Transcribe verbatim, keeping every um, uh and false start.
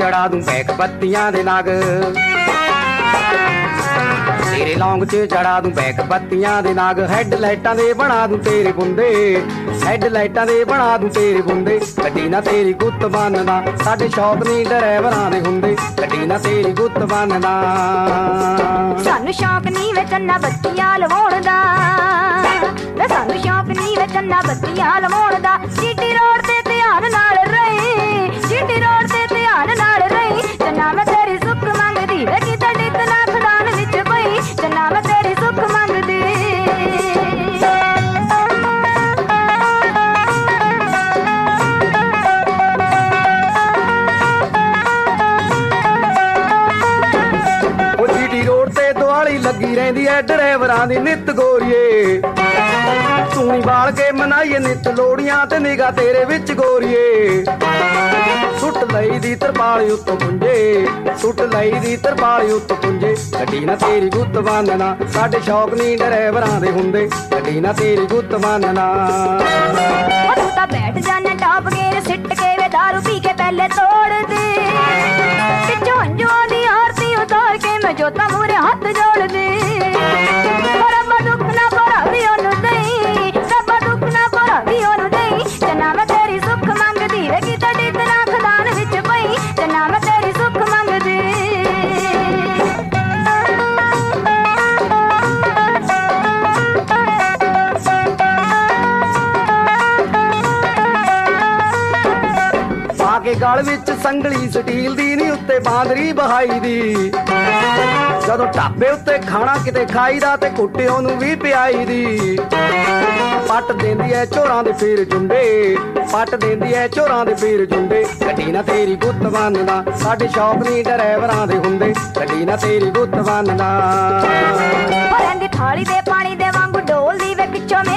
ਚੜਾ ਦੂੰ ਬੈਕ ਬੱਤੀਆਂ ਦੇ ਨਗ ਤੇਰੇ ਲੌਂਗ 'ਚ ਚੜਾ ਦੂੰ ਬੈਕ ਬੱਤੀਆਂ ਦੇ ਨਗ ਹੈਡ ਲਾਈਟਾਂ ਦੇ ਬਣਾ ਦੂੰ ਤੇਰੇ ਬੁੰਦੇ ਹੈਡ ਲਾਈਟਾਂ ਦੇ ਬਣਾ ਦੂੰ ਤੇਰੇ ਬੁੰਦੇ ਗੱਡੀ ਨਾ ਤੇਰੀ ਗੁੱਤ ਬੰਨਦਾ ਸਾਡੇ ਸ਼ੌਕ ਨਹੀਂ ਡਰਾਈਵਰਾਂ ਦੇ ਹੁੰਦੇ ਗੱਡੀ ਨਾ ਤੇਰੀ ਗੁੱਤ ਬੰਨਦਾ ਸਾਨੂੰ ਸ਼ੌਕ ਨਹੀਂ ਵੇ ਚੰਨਾ ਬੱਤੀਆਂ ਲਵਾਉਣ ਦਾ ਵੇ ਸਾਨੂੰ ਸ਼ੌਕ ਨਹੀਂ ਵੇ ਚੰਨਾ ਬੱਤੀਆਂ ਲਵਾਉਣ ਦਾ ਜੀਟੀ ਰੋਡ ਤੇ ਧਿਆਨ ਨਾਲ ਰਹੀ ਜੀਟੀ ਰੋਡ ਤੇ ਧਿਆਨ ਨਾਲ ਰਹੀ ਚੰਨਾ ਮੈਂ ਤੇਰੀ ਸੁੱਖ ਮੰਗਦੀ ਵੇ ਕਿਤੇ ਡਿੱਗ ਨਾ ਖੜਾਨ ਵਿੱਚ ਪਈ ਚੰਨਾ ਮੈਂ ਤੇਰੀ ਸੁੱਖ ਮੰਗਦੀ ਉਹ ਜੀਟੀ ਰੋਡ ਤੇ ਦੁਆਲੀ ਲੱਗੀ ਰਹਿੰਦੀ ਐ ਡਰਾਈਵਰਾਂ ਦੀ ਨਿੱਤ ਗੋਰੀਏ ਤੂੰ ਬਾਲ ਕੇ ਮਨਾਈਏ ਨਿੱਤ ਲੋੜੀਆਂ ਤੇ ਨਿਗਾ ਤੇਰੇ ਵਿੱਚ ਗੋਰੀਏ ਸੁੱਟ ਲਈ ਦੀ ਤਰਪਾਲ ਉੱਤੋਂ ਪੁੰਜੇ ਸੁੱਟ ਲਈ ਦੀ ਤਰਪਾਲ ਉੱਤੋਂ ਪੁੰਜੇ ਗੱਡੀ ਨਾ ਤੇਰੀ ਗੁੱਤ ਬੰਨਣਾ ਸਾਡੇ ਸ਼ੌਕ ਨਹੀਂ ਡਰਾਈਵਰਾਂ ਦੇ ਹੁੰਦੇ ਗੱਡੀ ਨਾ ਤੇਰੀ ਗੁੱਤ ਬੰਨਣਾ ਤੂੰ ਤਾਂ ਬੈਠ ਜਾਣਾ ਟਾਪ ਗੇਰ ਸਿੱਟ ਕੇ ਵੇ ਦਾਰੂ ਪੀ ਕੇ ਪਹਿਲੇ ਤੋੜ ਦੇ ਪਿੱਛੋਂ ਹੰਝੂਆਂ ਦੀ ਆਰਤੀ ਉਤਾਰ ਕੇ ਮੈਂ ਜੋਤਾਂ ਮੂਹਰੇ ਹੱਥ ਜੋੜ ਦੇ ਰੱਬਾ ਦੁੱਖ ਨਾ ਭਰਾ ਵੀ ਉਹਨੂੰ ਦੇਈ ਰੱਬਾ ਦੁੱਖ ਨਾ ਭਰਾ ਵੀ ਉਹਨੂੰ ਦੇਈ ਚੰਨਾ ਮੈਂ ਤੇਰੀ ਸੁੱਖ ਮੰਗਦੀ ਵੇ ਕਿਤੇ ਡਿੱਗ ਨਾ ਖਦਾਨ ਵਿੱਚ ਪਈ ਚੰਨਾ ਮੈਂ ਤੇਰੀ ਸੁੱਖ ਮੰਗਦੀ ਕੇ ਗਲ ਵਿੱਚ ਸੰਗਲੀ ਸਟੀਲ ਦੀ ਨੀ ਉੱਤੇ ਬਾਂਦਰੀ ਬਹਾਈ ਦੀ ਜਦੋਂ ਢਾਬੇ ਉੱਤੇ ਖਾਣਾ ਕਿਤੇ ਖਾਈਦਾ ਤੇ ਕੁੱਟਿਓ ਨੂੰ ਵੀ ਪਿਆਈ ਦੀ ਪੱਟ ਦਿੰਦੀ ਐ ਚੋਰਾਂ ਦੇ ਫੇਰ ਜੁੰਡੇ ਪੱਟ ਦਿੰਦੀ ਐ ਚੋਰਾਂ ਦੇ ਫੇਰ ਜੁੰਡੇ ਗੱਡੀ ਨਾ ਤੇਰੀ ਗੁੱਤ ਬੰਨਦਾ ਸਾਡੇ ਸ਼ੌਕ ਨਹੀਂ ਡਰਾਈਵਰਾਂ ਦੇ ਹੁੰਦੇ ਗੱਡੀ ਨਾ ਤੇਰੀ ਗੁੱਤ ਬੰਨਦਾ ਭਰਨ ਦੀ ਥਾਲੀ ਦੇ ਪਾਣੀ ਦੇ ਵਾਂਗੂ ਡੋਲਦੀ ਵੇ ਪਿੱਛੋਂ